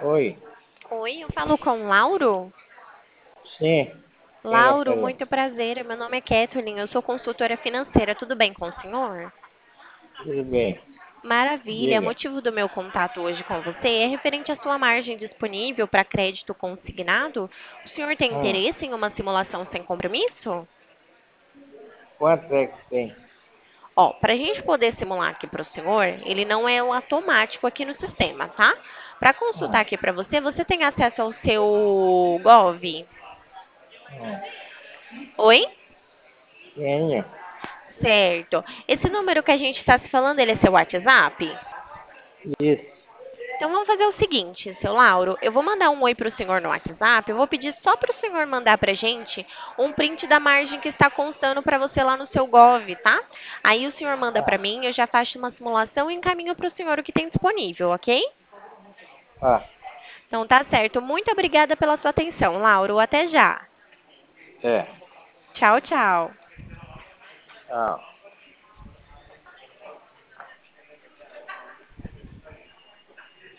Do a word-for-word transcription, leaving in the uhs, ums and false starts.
Oi, Oi, eu falo com o Lauro. sim, quem Lauro, gostaria? muito prazer. Meu nome é Kathleen, eu sou consultora financeira. Tudo bem com o senhor? Tudo bem, Maravilha. O diga. motivo do meu contato hoje com você é referente à sua margem disponível para crédito consignado. O senhor tem Hum, interesse em uma simulação sem compromisso? quanto é que tem? Ó, para a gente poder simular aqui para o senhor, ele não é um automático aqui no sistema, tá? Para consultar Hum, aqui para você, você tem acesso ao seu Gov? hum, Oi? tenho, Certo. Esse número que a gente está se falando, ele é seu WhatsApp? isso. Então vamos fazer o seguinte, seu Lauro, eu vou mandar um oi para o senhor no WhatsApp, eu vou pedir só para o senhor mandar para gente um print da margem que está constando para você lá no seu Gov, tá? Aí o senhor manda para Ah, mim, eu já faço uma simulação e encaminho para o senhor o que tem disponível, ok? ah, Então tá certo. Muito obrigada pela sua atenção, Lauro. Até já. é, Tchau, tchau. ah.